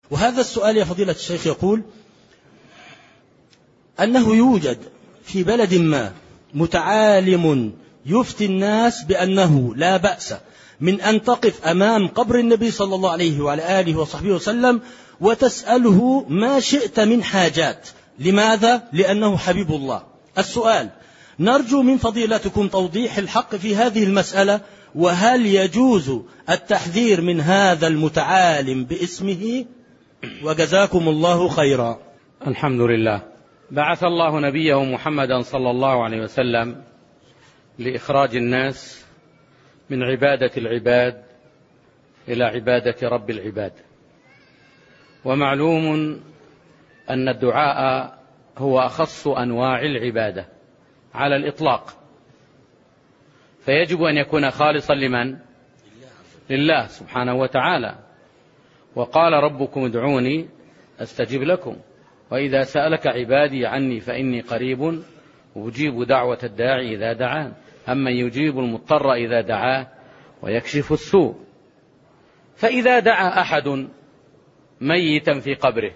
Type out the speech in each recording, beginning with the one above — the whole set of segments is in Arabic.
وهذا السؤال يا فضيلة الشيخ يقول أنه يوجد في بلد ما متعالم يفتي الناس بأنه لا بأس من أن تقف أمام قبر النبي صلى الله عليه وعلى آله وصحبه وسلم وتسأله ما شئت من حاجات. لماذا؟ لأنه حبيب الله. السؤال: نرجو من فضيلتكم توضيح الحق في هذه المسألة، وهل يجوز التحذير من هذا المتعالم باسمه؟ وجزاكم الله خيرا. الحمد لله. بعث الله نبيه محمدا صلى الله عليه وسلم لإخراج الناس من عبادة العباد إلى عبادة رب العباد، ومعلوم أن الدعاء هو أخص أنواع العبادة على الإطلاق، فيجب أن يكون خالصا لمن؟ لله سبحانه وتعالى. وقال ربكم ادعوني أستجب لكم، وإذا سألك عبادي عني فإني قريب أجيب دعوة الداعي إذا دعان، أمن يجيب المضطر إذا دعاه ويكشف السوء. فإذا دعا أحد ميتا في قبره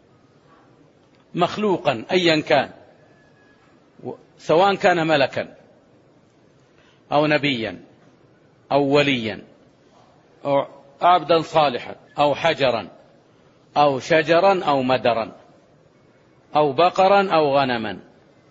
مخلوقا أيا كان، سواء كان ملكا أو نبيا أو وليا أو عبدا صالحا أو حجرا أو شجرا أو مدرا أو بقرا أو غنما،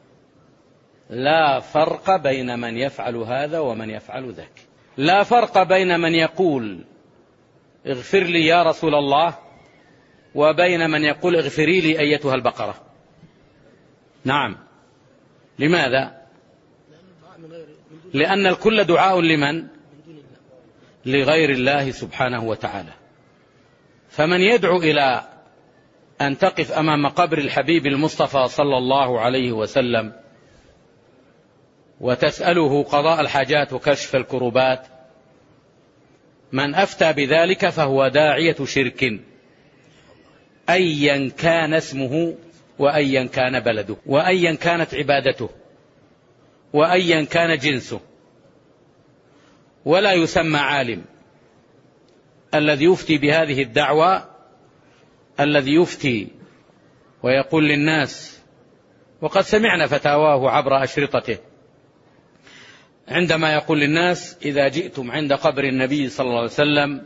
لا فرق بين من يفعل هذا ومن يفعل ذاك. لا فرق بين من يقول اغفر لي يا رسول الله وبين من يقول اغفري لي أيتها البقرة. نعم. لماذا؟ لأن الكل دعاء لمن؟ لغير الله سبحانه وتعالى. فمن يدعو إلى أن تقف أمام قبر الحبيب المصطفى صلى الله عليه وسلم وتسأله قضاء الحاجات وكشف الكربات، من أفتى بذلك فهو داعية شرك، أيا كان اسمه وأيا كان بلده وأيا كانت عبادته وأيا كان جنسه. ولا يسمى عالم الذي يفتي بهذه الدعوة، الذي يفتي ويقول للناس، وقد سمعنا فتاواه عبر أشرطته، عندما يقول للناس إذا جئتم عند قبر النبي صلى الله عليه وسلم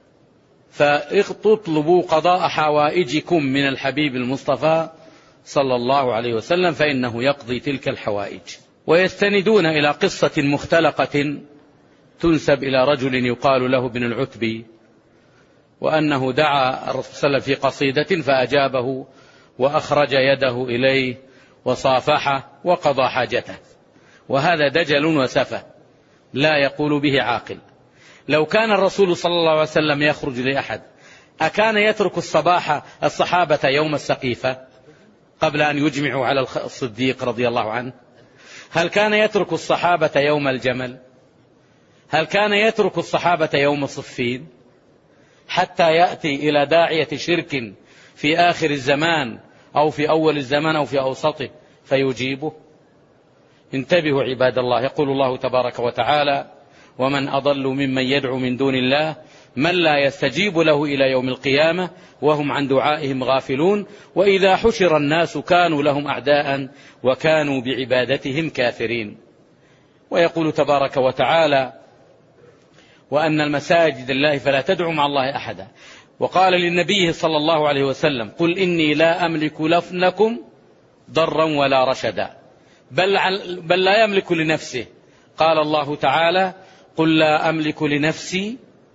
فتطلبوا قضاء حوائجكم من الحبيب المصطفى صلى الله عليه وسلم فإنه يقضي تلك الحوائج. ويستندون إلى قصة مختلقة تنسب إلى رجل يقال له ابن العتبي، وأنه دعا الرسول صلى الله عليه وسلم في قصيدة فأجابه وأخرج يده إليه وصافحه وقضى حاجته. وهذا دجل وسفه لا يقول به عاقل. لو كان الرسول صلى الله عليه وسلم يخرج لأحد أكان يترك الصحابة يوم السقيفة قبل أن يجمعوا على الصديق رضي الله عنه؟ هل كان يترك الصحابة يوم الجمل؟ هل كان يترك الصحابة يوم صفين حتى يأتي إلى داعية شرك في آخر الزمان أو في أول الزمان أو في أوسطه فيجيبه؟ انتبهوا عباد الله. يقول الله تبارك وتعالى ومن أضل ممن يدعو من دون الله من لا يستجيب له إلى يوم القيامة وهم عن دعائهم غافلون وإذا حشر الناس كانوا لهم أعداء وكانوا بعبادتهم كافرين. ويقول تبارك وتعالى وأن المساجد لله فلا تدعوا مع الله أحدا. وقال للنبي صلى الله عليه وسلم قل إني لا أملك لكم ضرا ولا رشدا، بل لا يملك لنفسه. قال الله تعالى قل لا أملك لنفسي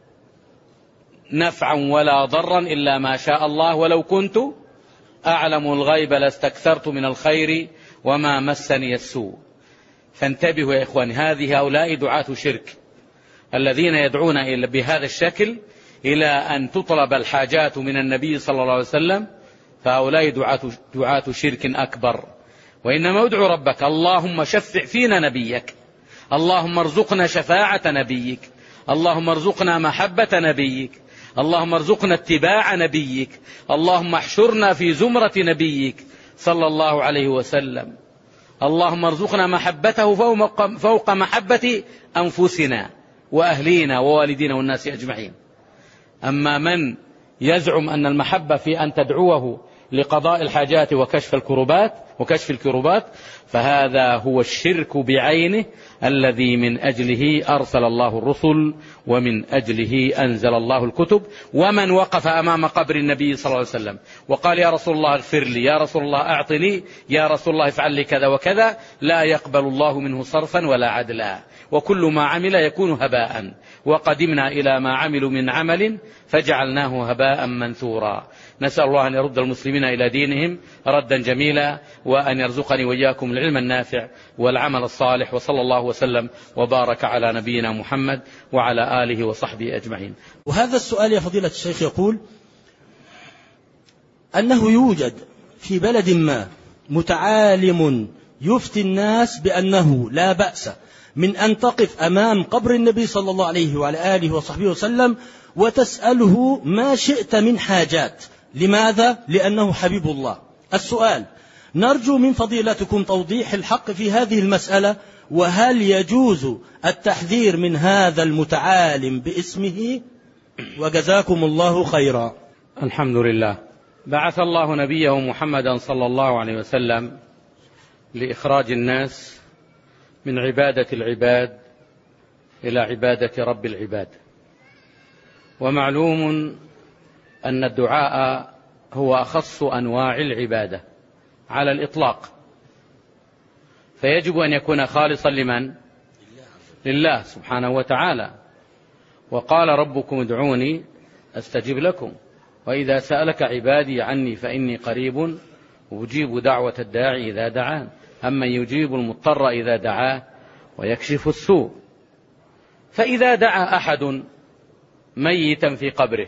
نفعا ولا ضرا إلا ما شاء الله ولو كنت أعلم الغيب لاستكثرت من الخير وما مسني السوء. فانتبهوا يا إخوان، هؤلاء دعاة شرك الذين يدعون بهذا الشكل إلى أن تطلب الحاجات من النبي صلى الله عليه وسلم، فهؤلاء دعاة شرك أكبر. وإنما ادعو ربك اللهم شفع فينا نبيك، اللهم ارزقنا شفاعة نبيك، اللهم ارزقنا محبة نبيك، اللهم ارزقنا اتباع نبيك، اللهم احشرنا في زمرة نبيك صلى الله عليه وسلم، اللهم ارزقنا محبته فوق محبة أنفسنا وأهلينا ووالدينا والناس أجمعين. أما من يزعم أن المحبة في أن تدعوه لقضاء الحاجات وكشف الكروبات، فهذا هو الشرك بعينه الذي من أجله أرسل الله الرسل ومن أجله أنزل الله الكتب. ومن وقف أمام قبر النبي صلى الله عليه وسلم وقال يا رسول الله اغفر لي، يا رسول الله أعطني، يا رسول الله افعل لي كذا وكذا، لا يقبل الله منه صرفا ولا عدلا، وكل ما عمل يكون هباء، وقدمنا إلى ما عملوا من عمل فجعلناه هباء منثورا. نسأل الله أن يرد المسلمين إلى دينهم ردا جميلا، وأن يرزقني وإياكم العلم النافع والعمل الصالح، وصلى الله وسلم وبارك على نبينا محمد وعلى آله وصحبه أجمعين. وهذا السؤال يا فضيلة الشيخ يقول أنه يوجد في بلد ما متعالم يفتي الناس بأنه لا بأس من أن تقف أمام قبر النبي صلى الله عليه وعلى آله وصحبه وسلم وتسأله ما شئت من حاجات. لماذا؟ لأنه حبيب الله. السؤال: نرجو من فضيلتكم توضيح الحق في هذه المسألة، وهل يجوز التحذير من هذا المتعالم باسمه؟ وجزاكم الله خيرا. الحمد لله. بعث الله نبيه محمدا صلى الله عليه وسلم لإخراج الناس من عبادة العباد إلى عبادة رب العباد، ومعلوم أن الدعاء هو أخص أنواع العبادة على الإطلاق، فيجب أن يكون خالصا لمن؟ لله سبحانه وتعالى. وقال ربكم ادعوني أستجب لكم، وإذا سألك عبادي عني فإني قريب أجيب دعوة الداعي إذا دعان، أمن يجيب المضطر إذا دعاه ويكشف السوء. فإذا دعا أحد ميتا في قبره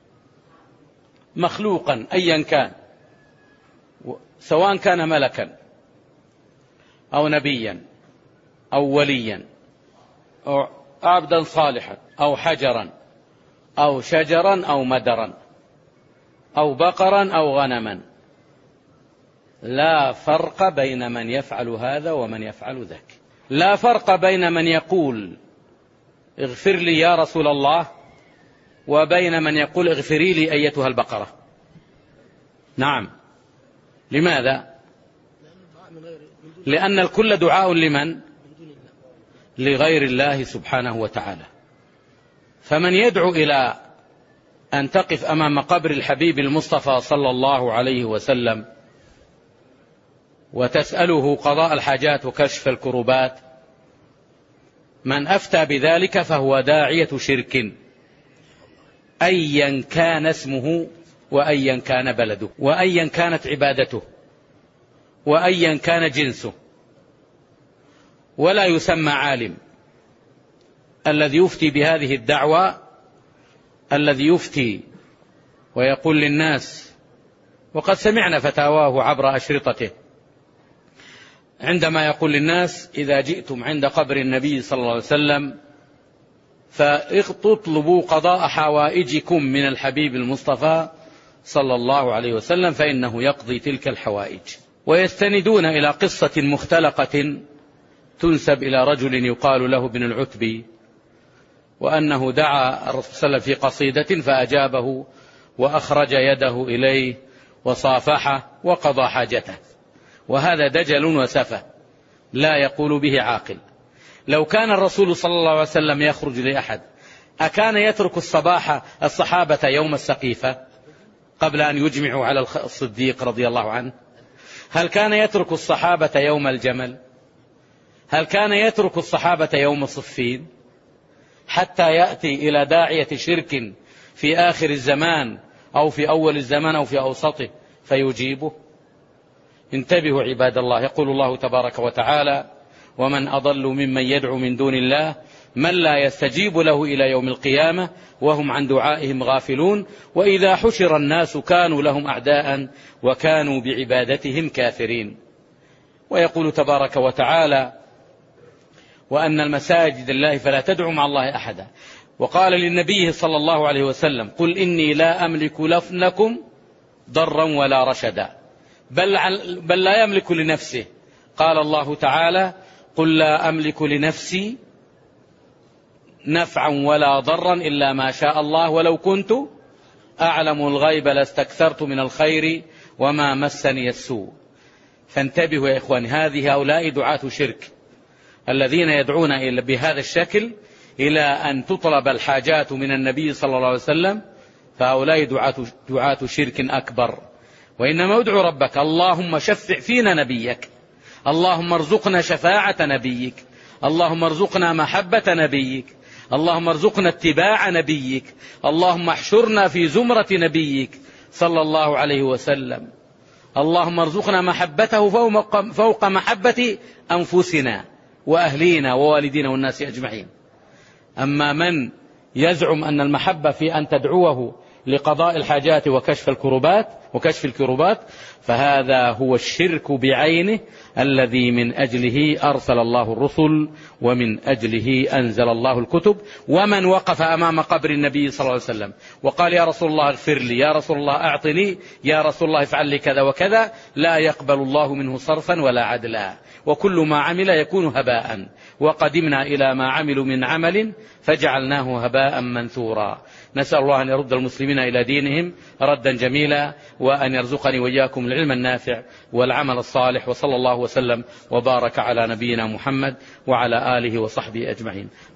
مخلوقا أيا كان، سواء كان ملكا أو نبيا أو وليا أو عبدا صالحا أو حجرا أو شجرا أو مدرا أو بقرا أو غنما، لا فرق بين من يفعل هذا ومن يفعل ذاك. لا فرق بين من يقول اغفر لي يا رسول الله وبين من يقول اغفري لي أيتها البقرة. نعم. لماذا؟ لأن الكل دعاء لمن؟ لغير الله سبحانه وتعالى. فمن يدعو إلى أن تقف أمام قبر الحبيب المصطفى صلى الله عليه وسلم وتسأله قضاء الحاجات وكشف الكروبات، من أفتى بذلك فهو داعية شرك، أيا كان اسمه وأيا كان بلده وأيا كانت عبادته وأيا كان جنسه. ولا يسمى عالم الذي يفتي بهذه الدعوة، الذي يفتي ويقول للناس، وقد سمعنا فتاواه عبر أشرطته، عندما يقول للناس إذا جئتم عند قبر النبي صلى الله عليه وسلم فتطلبوا قضاء حوائجكم من الحبيب المصطفى صلى الله عليه وسلم فإنه يقضي تلك الحوائج. ويستندون إلى قصة مختلقة تنسب إلى رجل يقال له ابن العتبي، وأنه دعا الرسول صلى الله عليه وسلم في قصيدة فأجابه وأخرج يده إليه وصافحه وقضى حاجته. وهذا دجل وسفه لا يقول به عاقل. لو كان الرسول صلى الله عليه وسلم يخرج لأحد أكان يترك الصحابة يوم السقيفة قبل أن يجمعوا على الصديق رضي الله عنه؟ هل كان يترك الصحابة يوم الجمل؟ هل كان يترك الصحابة يوم صفين حتى يأتي إلى داعية شرك في آخر الزمان أو في أول الزمان أو في أوسطه فيجيبه؟ انتبهوا عباد الله. يقول الله تبارك وتعالى ومن أضل ممن يدعو من دون الله من لا يستجيب له إلى يوم القيامة وهم عن دعائهم غافلون وإذا حشر الناس كانوا لهم أعداء وكانوا بعبادتهم كافرين. ويقول تبارك وتعالى وأن المساجد لله فلا تدعوا مع الله أحدا. وقال للنبي صلى الله عليه وسلم قل إني لا أملك لكم ضرا ولا رشدا، بل لا يملك لنفسه. قال الله تعالى قل لا أملك لنفسي نفعا ولا ضرا إلا ما شاء الله ولو كنت أعلم الغيب لاستكثرت من الخير وما مسني السوء. فانتبهوا يا إخواني، هؤلاء دعاة شرك الذين يدعون بهذا الشكل إلى أن تطلب الحاجات من النبي صلى الله عليه وسلم، فهؤلاء دعاة شرك أكبر. وإنما ادعو ربك: اللهم شفع فينا نبيك، اللهم ارزقنا شفاعة نبيك، اللهم ارزقنا محبة نبيك، اللهم ارزقنا اتباع نبيك، اللهم احشرنا في زمرة نبيك صلى الله عليه وسلم، اللهم ارزقنا محبته فوق محبة أنفسنا وأهلينا ووالدينا والناس أجمعين. أما من يزعم أن المحبة في أن تدعوه لقضاء الحاجات وكشف الكربات فهذا هو الشرك بعينه الذي من أجله أرسل الله الرسل ومن أجله أنزل الله الكتب. ومن وقف أمام قبر النبي صلى الله عليه وسلم وقال: يا رسول الله اغفر لي، يا رسول الله أعطني، يا رسول الله افعل لي كذا وكذا، لا يقبل الله منه صرفا ولا عدلا، وكل ما عمل يكون هباء. وقدمنا إلى ما عملوا من عمل فجعلناه هباء منثورا. نسأل الله أن يرد المسلمين إلى دينهم ردا جميلا، وأن يرزقني وإياكم العلم النافع والعمل الصالح. وصلى الله وسلم وبارك على نبينا محمد وعلى آله وصحبه أجمعين.